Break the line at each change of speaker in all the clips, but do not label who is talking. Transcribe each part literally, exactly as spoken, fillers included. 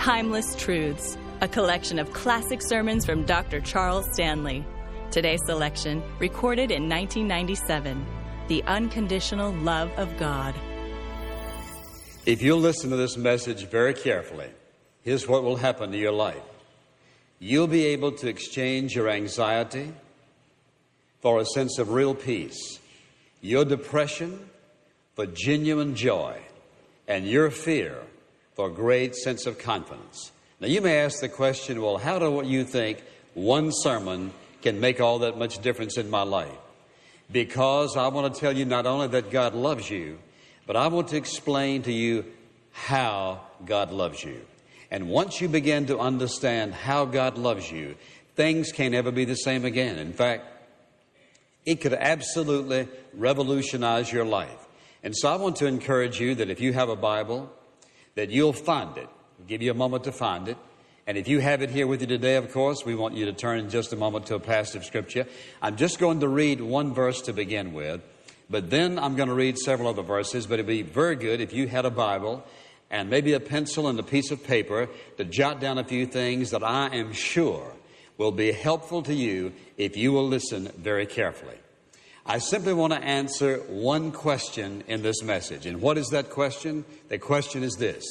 Timeless Truths, a collection of classic sermons from Doctor Charles Stanley. Today's selection, recorded in nineteen ninety-seven, The Unconditional Love of God.
If you'll listen to this message very carefully, here's what will happen to your life. You'll be able to exchange your anxiety for a sense of real peace, your depression for genuine joy, and your fear for a great sense of confidence. Now, you may ask the question, well, how do you think one sermon can make all that much difference in my life? Because I want to tell you not only that God loves you, but I want to explain to you how God loves you. And once you begin to understand how God loves you, things can't ever be the same again. In fact, it could absolutely revolutionize your life. And so I want to encourage you that if you have a Bible, that you'll find it. I'll give you a moment to find it. And if you have it here with you today, of course, we want you to turn in just a moment to a passage of Scripture. I'm just going to read one verse to begin with, but then I'm going to read several other verses. But it'd be very good if you had a Bible and maybe a pencil and a piece of paper to jot down a few things that I am sure will be helpful to you if you will listen very carefully. I simply want to answer one question in this message. And what is that question? The question is this: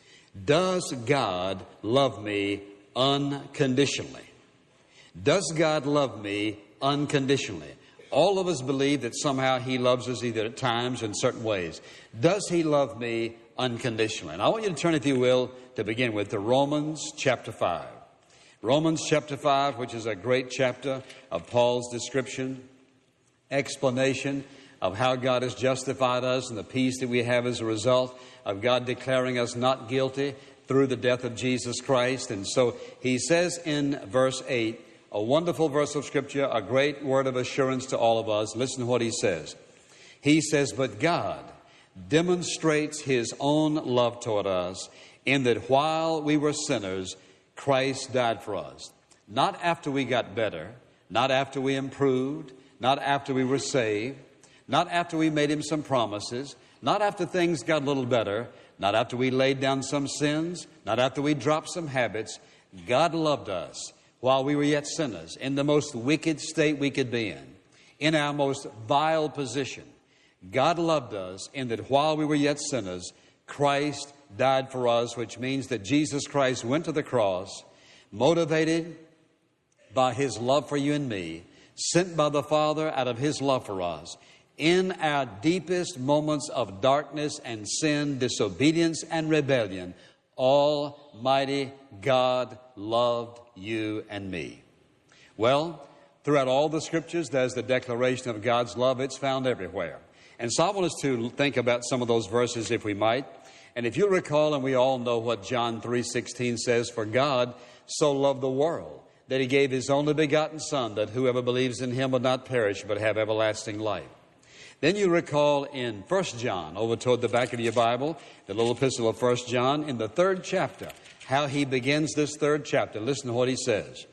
does God love me unconditionally? Does God love me unconditionally? All of us believe that somehow He loves us either at times in certain ways. Does He love me unconditionally? And I want you to turn, if you will, to begin with, to Romans chapter five. Romans chapter five, which is a great chapter of Paul's description, explanation of how God has justified us and the peace that we have as a result of God declaring us not guilty through the death of Jesus Christ. And so he says in verse eight, a wonderful verse of Scripture, a great word of assurance to all of us. Listen to what he says. He says, but God demonstrates His own love toward us in that while we were sinners, Christ died for us. Not after we got better, not after we improved, not after we were saved, not after we made Him some promises, not after things got a little better, not after we laid down some sins, not after we dropped some habits. God loved us while we were yet sinners, in the most wicked state we could be in, in our most vile position. God loved us in that while we were yet sinners, Christ died for us, which means that Jesus Christ went to the cross, motivated by His love for you and me, sent by the Father out of His love for us. In our deepest moments of darkness and sin, disobedience and rebellion, Almighty God loved you and me. Well, throughout all the Scriptures, there's the declaration of God's love. It's found everywhere. And so I want us to think about some of those verses, if we might. And if you recall, and we all know what John three sixteen says, for God so loved the world that He gave His only begotten Son, that whoever believes in Him will not perish, but have everlasting life. Then you recall in First John, over toward the back of your Bible, the little epistle of First John, in the third chapter, how he begins this third chapter. Listen to what he says.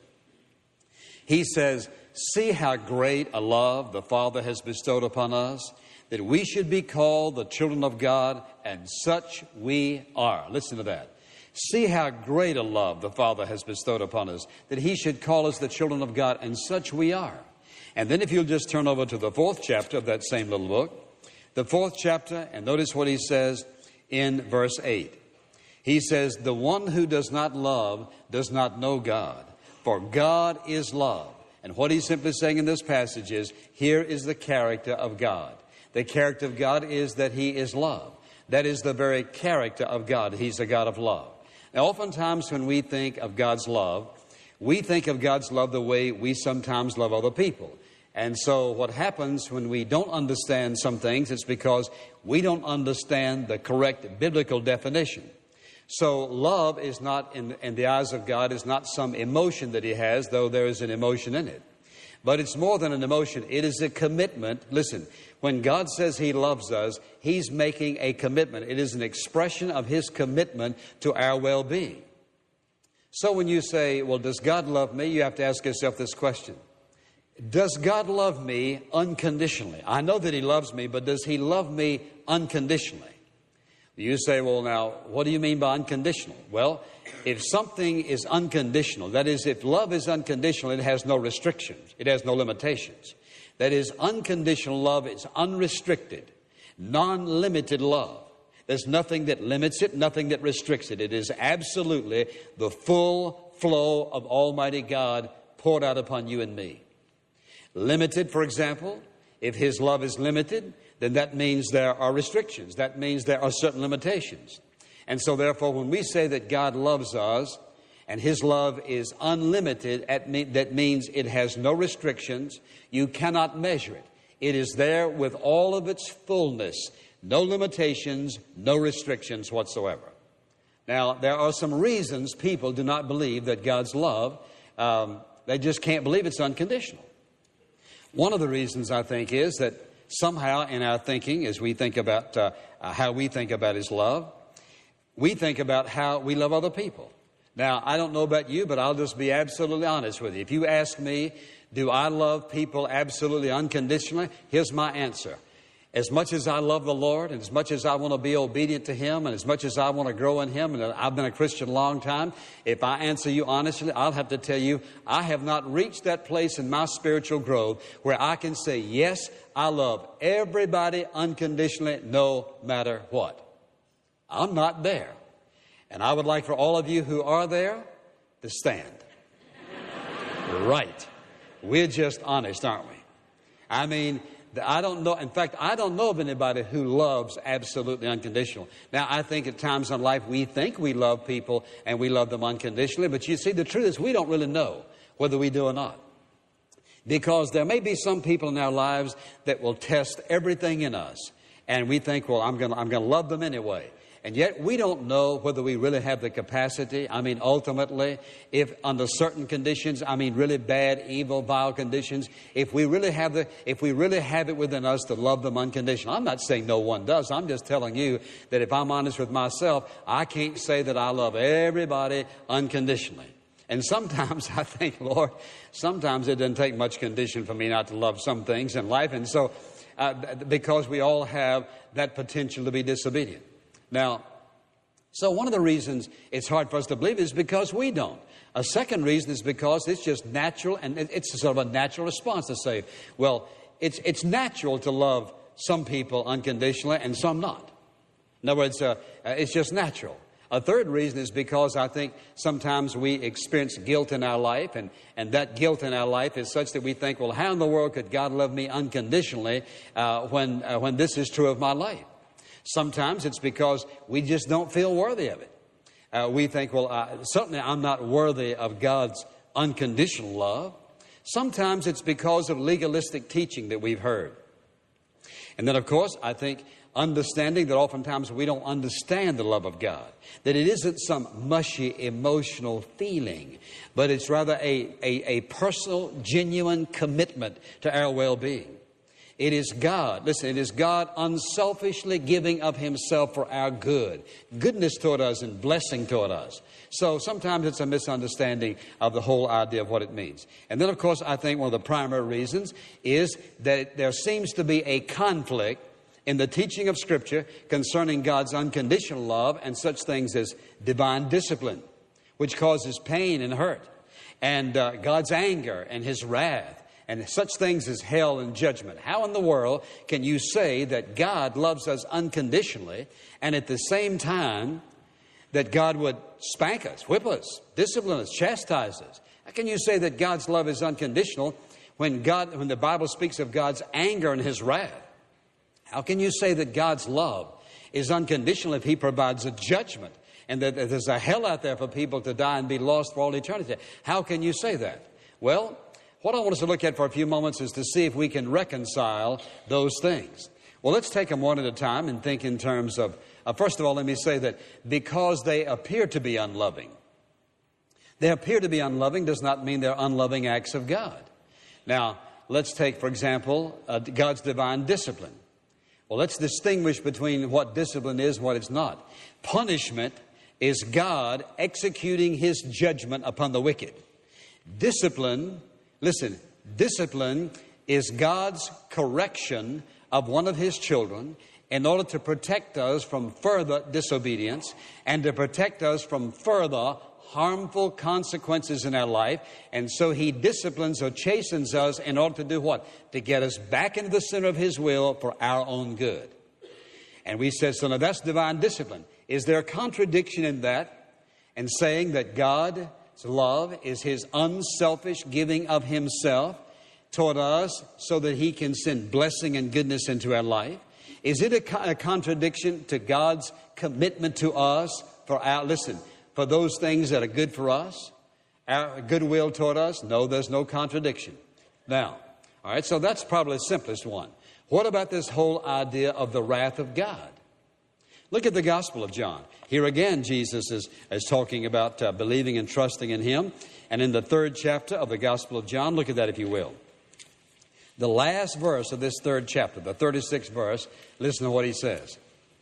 He says, see how great a love the Father has bestowed upon us, that we should be called the children of God, and such we are. Listen to that. See how great a love the Father has bestowed upon us, that He should call us the children of God, and such we are. And then if you'll just turn over to the fourth chapter of that same little book, the fourth chapter, and notice what he says in verse eight. He says, the one who does not love does not know God, for God is love. And what he's simply saying in this passage is, here is the character of God. The character of God is that He is love. That is the very character of God. He's a God of love. Now, oftentimes when we think of God's love, we think of God's love the way we sometimes love other people. And so what happens when we don't understand some things, it's because we don't understand the correct biblical definition. So love is not, in, in the eyes of God, is not some emotion that He has, though there is an emotion in it. But it's more than an emotion. It is a commitment. Listen, when God says He loves us, He's making a commitment. It is an expression of His commitment to our well-being. So when you say, well, does God love me? You have to ask yourself this question. Does God love me unconditionally? I know that He loves me, but does He love me unconditionally? You say, well, now, what do you mean by unconditional? Well, if something is unconditional, that is, if love is unconditional, it has no restrictions. It has no limitations. That is, unconditional love is unrestricted, non-limited love. There's nothing that limits it, nothing that restricts it. It is absolutely the full flow of Almighty God poured out upon you and me. Limited, for example, if His love is limited, then that means there are restrictions. That means there are certain limitations. And so therefore, when we say that God loves us and His love is unlimited, that means it has no restrictions. You cannot measure it. It is there with all of its fullness. No limitations, no restrictions whatsoever. Now, there are some reasons people do not believe that God's love, um, they just can't believe it's unconditional. One of the reasons, I think, is that somehow in our thinking, as we think about uh, uh, how we think about His love, we think about how we love other people. Now, I don't know about you, but I'll just be absolutely honest with you. If you ask me, do I love people absolutely unconditionally? Here's my answer. As much as I love the Lord, and as much as I want to be obedient to Him, and as much as I want to grow in Him, and I've been a Christian a long time, if I answer you honestly, I'll have to tell you, I have not reached that place in my spiritual growth where I can say, yes, I love everybody unconditionally, no matter what. I'm not there. And I would like for all of you who are there to stand. Right. We're just honest, aren't we? I mean, I don't know. In fact, I don't know of anybody who loves absolutely unconditional. Now, I think at times in life we think we love people and we love them unconditionally. But you see, the truth is we don't really know whether we do or not. Because there may be some people in our lives that will test everything in us. And we think, well, I'm going to I'm going to love them anyway. And yet we don't know whether we really have the capacity. I mean, ultimately, if under certain conditions, I mean, really bad, evil, vile conditions, if we really have the, if we really have it within us to love them unconditionally. I'm not saying no one does. I'm just telling you that if I'm honest with myself, I can't say that I love everybody unconditionally. And sometimes I think, Lord, sometimes it doesn't take much condition for me not to love some things in life. And so, uh, because we all have that potential to be disobedient. Now, so one of the reasons it's hard for us to believe is because we don't. A second reason is because it's just natural, and it's sort of a natural response to say, well, it's it's natural to love some people unconditionally and some not. In other words, uh, it's just natural. A third reason is because I think sometimes we experience guilt in our life, and, and that guilt in our life is such that we think, well, how in the world could God love me unconditionally uh, when uh, when this is true of my life? Sometimes it's because we just don't feel worthy of it. Uh, we think, well, uh, certainly I'm not worthy of God's unconditional love. Sometimes it's because of legalistic teaching that we've heard. And then, of course, I think understanding that oftentimes we don't understand the love of God, that it isn't some mushy emotional feeling, but it's rather a, a, a personal, genuine commitment to our well-being. It is God, listen, it is God unselfishly giving of Himself for our good, goodness toward us and blessing toward us. So sometimes it's a misunderstanding of the whole idea of what it means. And then, of course, I think one of the primary reasons is that there seems to be a conflict in the teaching of Scripture concerning God's unconditional love and such things as divine discipline, which causes pain and hurt, and uh, God's anger and His wrath, and such things as hell and judgment. How in the world can you say that God loves us unconditionally and at the same time that God would spank us, whip us, discipline us, chastise us? How can you say that God's love is unconditional when God, when the Bible speaks of God's anger and His wrath? How can you say that God's love is unconditional if He provides a judgment and that there's a hell out there for people to die and be lost for all eternity? How can you say that? Well, what I want us to look at for a few moments is to see if we can reconcile those things. Well, let's take them one at a time and think in terms of, uh, first of all, let me say that because they appear to be unloving, they appear to be unloving does not mean they're unloving acts of God. Now, let's take, for example, uh, God's divine discipline. Well, let's distinguish between what discipline is and what it's not. Punishment is God executing His judgment upon the wicked. Discipline Listen, discipline is God's correction of one of His children in order to protect us from further disobedience and to protect us from further harmful consequences in our life. And so He disciplines or chastens us in order to do what? To get us back into the center of His will for our own good. And we said, so now that's divine discipline. Is there a contradiction in that and saying that God's love is His unselfish giving of Himself toward us so that He can send blessing and goodness into our life? Is it a, co- a contradiction to God's commitment to us for our, listen, for those things that are good for us, our goodwill toward us? No, there's no contradiction. Now, all right, so that's probably the simplest one. What about this whole idea of the wrath of God? Look at the Gospel of John. Here again, Jesus is, is talking about uh, believing and trusting in Him. And in the third chapter of the Gospel of John, look at that if you will. The last verse of this third chapter, the thirty-sixth verse, listen to what He says.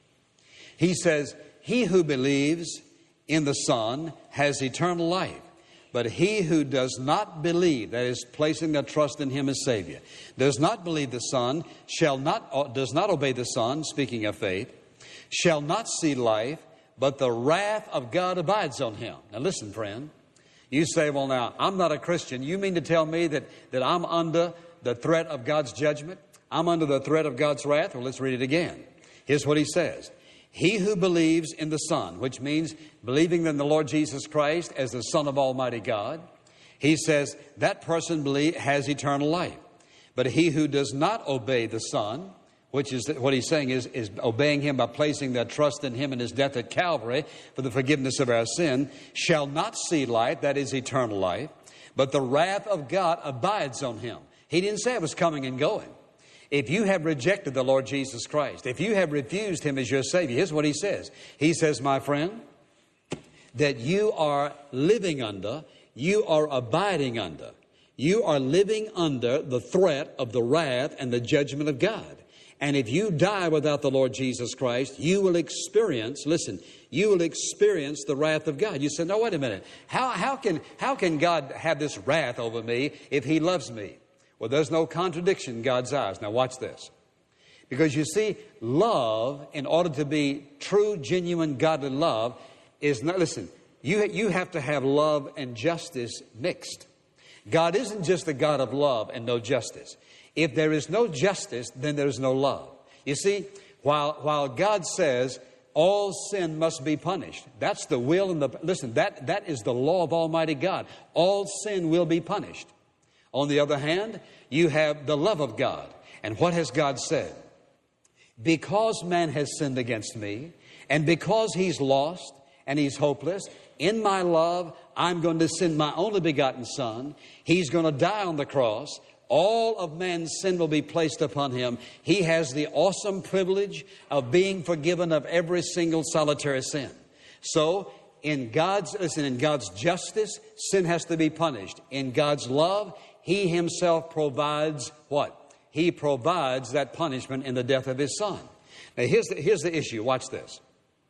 He says, "He who believes in the Son has eternal life. But he who does not believe," that is, placing their trust in Him as Savior, "does not believe the Son, shall not, does not obey the Son," speaking of faith, "shall not see life, but the wrath of God abides on him." Now listen, friend. You say, well, now, I'm not a Christian. You mean to tell me that, that I'm under the threat of God's judgment? I'm under the threat of God's wrath? Well, let's read it again. Here's what He says. "He who believes in the Son," which means believing in the Lord Jesus Christ as the Son of Almighty God, He says that person believe, has eternal life. "But he who does not obey the Son," which is what He's saying is, is obeying Him by placing their trust in Him and His death at Calvary for the forgiveness of our sin, "shall not see life," that is eternal life, "but the wrath of God abides on him." He didn't say it was coming and going. If you have rejected the Lord Jesus Christ, if you have refused Him as your Savior, here's what He says. He says, my friend, that you are living under, you are abiding under, you are living under the threat of the wrath and the judgment of God. And if you die without the Lord Jesus Christ, you will experience, listen, you will experience the wrath of God. You say, no, wait a minute. How, how can, how can God have this wrath over me if He loves me? Well, there's no contradiction in God's eyes. Now watch this. Because you see, love, in order to be true, genuine, godly love, is not, listen, you, you have to have love and justice mixed. God isn't just the God of love and no justice. If there is no justice, then there is no love. You see, while, while God says all sin must be punished, that's the will and the, listen, that, that is the law of Almighty God. All sin will be punished. On the other hand, you have the love of God. And what has God said? Because man has sinned against me, and because he's lost and he's hopeless, in my love, I'm going to send my only begotten Son. He's going to die on the cross. All of man's sin will be placed upon Him. He has the awesome privilege of being forgiven of every single solitary sin. So, in God's, listen, in God's justice, sin has to be punished. In God's love, He Himself provides what? He provides that punishment in the death of His Son. Now, here's the, here's the issue. Watch this.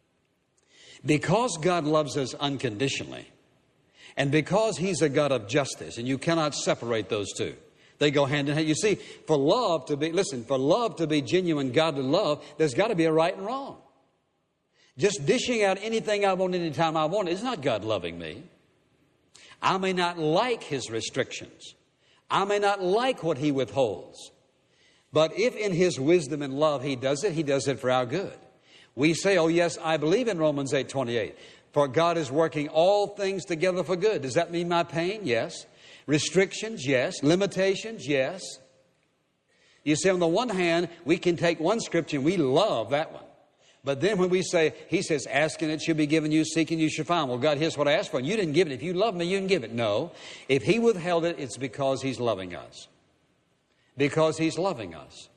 Because God loves us unconditionally, and because He's a God of justice, and you cannot separate those two. They go hand in hand. You see, for love to be, listen, for love to be genuine, godly love, there's got to be a right and wrong. Just dishing out anything I want anytime I want is not God loving me. I may not like His restrictions. I may not like what He withholds. But if in His wisdom and love He does it, He does it for our good. We say, oh yes, I believe in Romans eight twenty-eight. For God is working all things together for good. Does that mean my pain? Yes. Restrictions? Yes. Limitations? Yes. You see, on the one hand, we can take one scripture and we love that one. But then when we say, He says, asking it shall be given you, seeking you shall find. Well, God, here's what I asked for, and you didn't give it. If you love me, you can give it. No. If He withheld it, it's because He's loving us. Because He's loving us.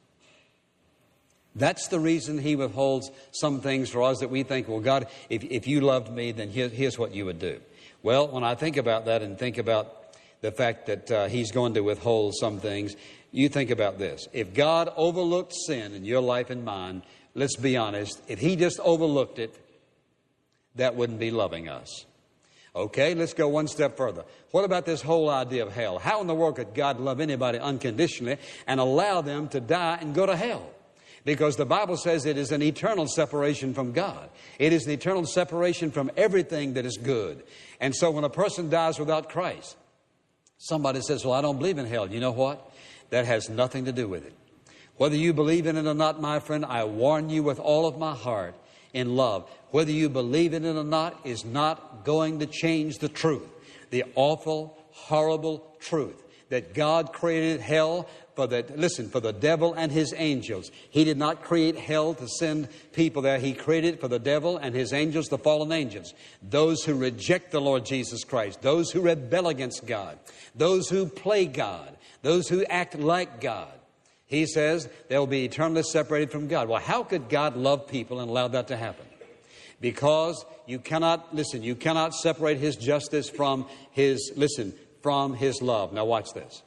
That's the reason He withholds some things for us that we think, well, God, if, if you loved me, then here, here's what you would do. Well, when I think about that and think about the fact that uh, He's going to withhold some things, you think about this. If God overlooked sin in your life and mine, let's be honest, if He just overlooked it, that wouldn't be loving us. Okay, let's go one step further. What about this whole idea of hell? How in the world could God love anybody unconditionally and allow them to die and go to hell? Because the Bible says it is an eternal separation from God. It is an eternal separation from everything that is good. And so when a person dies without Christ, somebody says, well, I don't believe in hell. You know what? That has nothing to do with it. Whether you believe in it or not, my friend, I warn you with all of my heart in love. Whether you believe in it or not is not going to change the truth. The awful, horrible truth that God created hell for the, listen, for the devil and his angels. He did not create hell to send people there. He created it for the devil and his angels, the fallen angels. Those who reject the Lord Jesus Christ. Those who rebel against God. Those who play God. Those who act like God. He says they will be eternally separated from God. Well, how could God love people and allow that to happen? Because you cannot, listen, you cannot separate His justice from His, listen, from His love. Now watch this.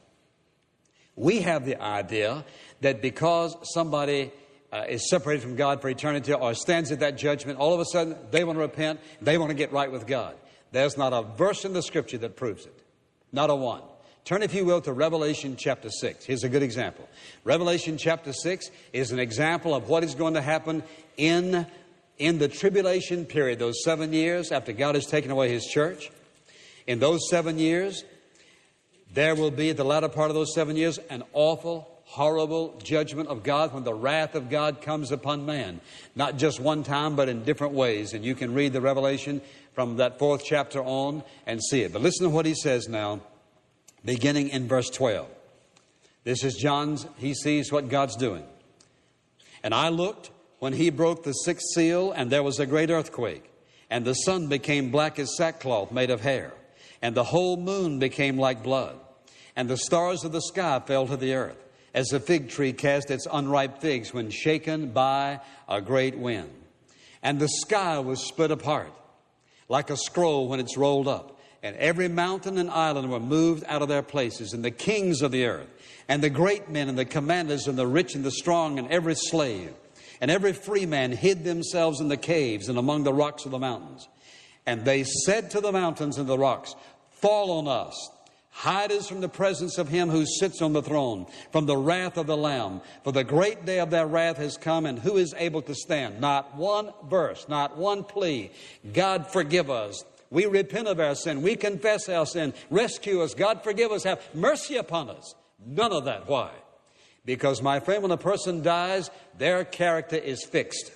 We have the idea that because somebody uh, is separated from God for eternity or stands at that judgment, all of a sudden they want to repent, they want to get right with God. There's not a verse in the Scripture that proves it. Not a one. Turn, if you will, to Revelation chapter six. Here's a good example. Revelation chapter six is an example of what is going to happen in, in the tribulation period, those seven years after God has taken away His church. In those seven years, there will be, at the latter part of those seven years, an awful, horrible judgment of God when the wrath of God comes upon man. Not just one time, but in different ways. And you can read the Revelation from that fourth chapter on and see it. But listen to what he says now, beginning in verse twelve. This is John's, he sees what God's doing. And I looked when He broke the sixth seal, and there was a great earthquake. And the sun became black as sackcloth made of hair. And the whole moon became like blood. And the stars of the sky fell to the earth, as a fig tree cast its unripe figs when shaken by a great wind. And the sky was split apart, like a scroll when it's rolled up. And every mountain and island were moved out of their places. And the kings of the earth, and the great men, and the commanders, and the rich, and the strong, and every slave, and every free man hid themselves in the caves and among the rocks of the mountains. And they said to the mountains and the rocks, fall on us. Hide us from the presence of Him who sits on the throne, from the wrath of the Lamb. For the great day of their wrath has come, and who is able to stand? Not one verse, not one plea. God, forgive us. We repent of our sin. We confess our sin. Rescue us. God, forgive us. Have mercy upon us. None of that. Why? Because, my friend, when a person dies, their character is fixed.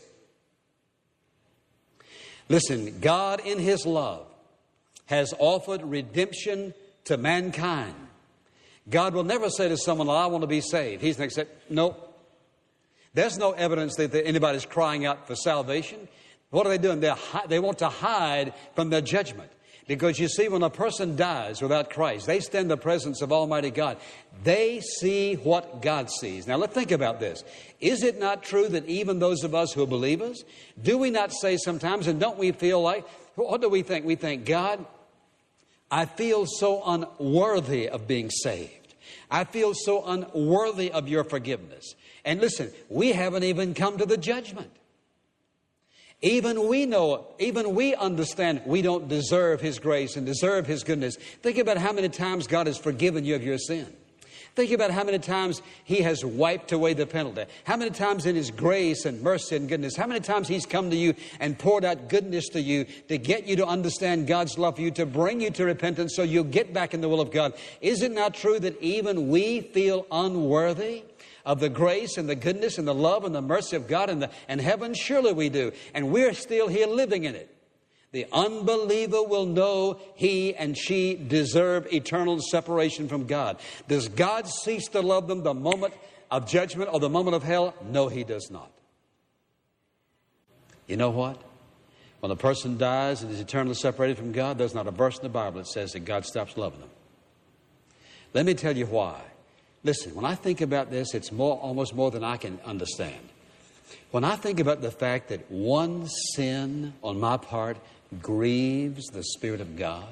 Listen, God in His love has offered redemption to mankind. God will never say to someone, well, I want to be saved. He's going to say, no. There's no evidence that anybody's crying out for salvation. What are they doing? They're, they want to hide from their judgment. Because you see, when a person dies without Christ, they stand in the presence of Almighty God. They see what God sees. Now, let's think about this. Is it not true that even those of us who are believers, do we not say sometimes, and don't we feel like, what do we think? We think, God, I feel so unworthy of being saved. I feel so unworthy of your forgiveness. And listen, we haven't even come to the judgment. Even we know, even we understand we don't deserve His grace and deserve His goodness. Think about how many times God has forgiven you of your sin. Think about how many times He has wiped away the penalty. How many times in His grace and mercy and goodness, how many times He's come to you and poured out goodness to you to get you to understand God's love for you, to bring you to repentance so you'll get back in the will of God. Is it not true that even we feel unworthy of the grace and the goodness and the love and the mercy of God and, the, and heaven? Surely we do. And we're still here living in it. The unbeliever will know he and she deserve eternal separation from God. Does God cease to love them the moment of judgment or the moment of hell? No, He does not. You know what? When a person dies and is eternally separated from God, there's not a verse in the Bible that says that God stops loving them. Let me tell you why. Listen, when I think about this, it's more, almost more than I can understand. When I think about the fact that one sin on my part grieves the Spirit of God,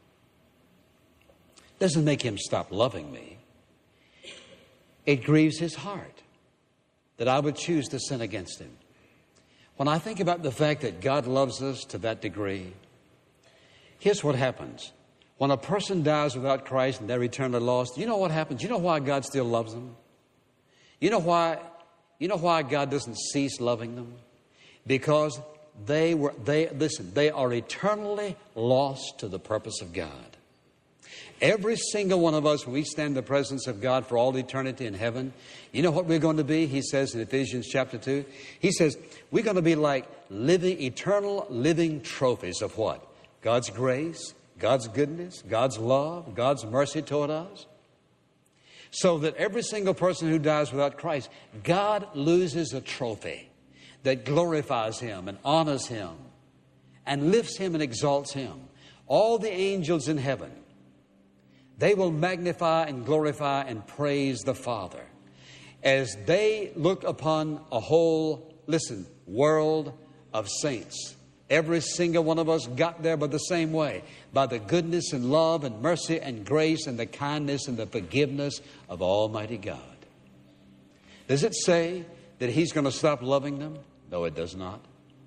doesn't make Him stop loving me. It grieves His heart that I would choose to sin against Him. When I think about the fact that God loves us to that degree, here's what happens. When a person dies without Christ and they're eternally lost, you know what happens? You know why God still loves them? You know why You know why God doesn't cease loving them? Because they were, they, listen, they are eternally lost to the purpose of God. Every single one of us, when we stand in the presence of God for all eternity in heaven, you know what we're going to be? He says in Ephesians chapter two, he says, we're going to be like living, eternal living trophies of what? God's grace, God's goodness, God's love, God's mercy toward us. So that every single person who dies without Christ, God loses a trophy that glorifies Him and honors Him and lifts Him and exalts Him. All the angels in heaven, they will magnify and glorify and praise the Father as they look upon a whole, listen, world of saints. Every single one of us got there by the same way, by the goodness and love and mercy and grace and the kindness and the forgiveness of Almighty God. Does it say that He's going to stop loving them? No, it does not.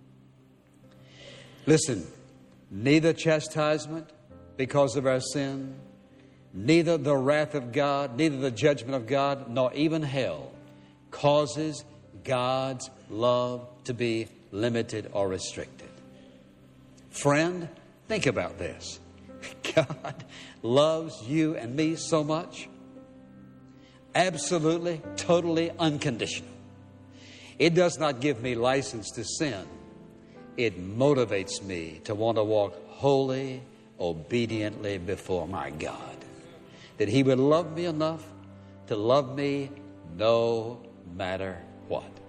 Listen, neither chastisement because of our sin, neither the wrath of God, neither the judgment of God, nor even hell causes God's love to be limited or restricted. Friend, think about this. God loves you and me so much. Absolutely, totally unconditional. It does not give me license to sin. It motivates me to want to walk wholly, obediently before my God. That He would love me enough to love me no matter what.